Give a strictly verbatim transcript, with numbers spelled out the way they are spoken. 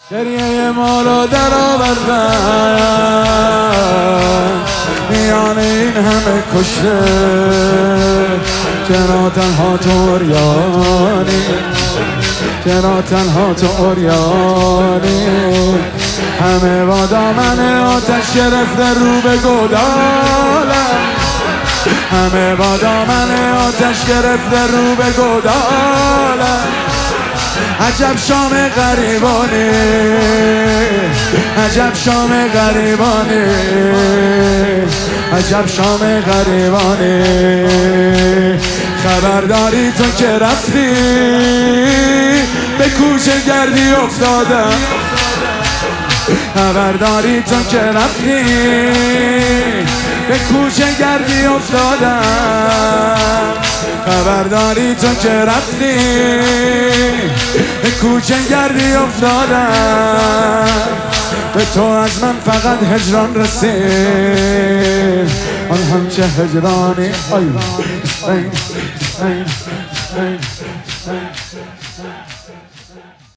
گریه ما رو در آوردن میان این همه کشته، چرا تنها تو عریانی، چرا تنها تو عریانی، همه با دامن آتش گرفته رو به گودالم، همه با دامن آتش گرفته رو به گودالم. عجب شام غریبانه، عجب شام غریبانه، عجب شام غریبانه. خبرداری تو که رفتی به کوچه گردی افتادم، خبرداری تو که رفتی به کوچه گردی افتادم، خبرداری تو که رفتی به کوچه گردی افتادم. به تو از من فقط هجران رسید، آن هم چه هجرانی. آی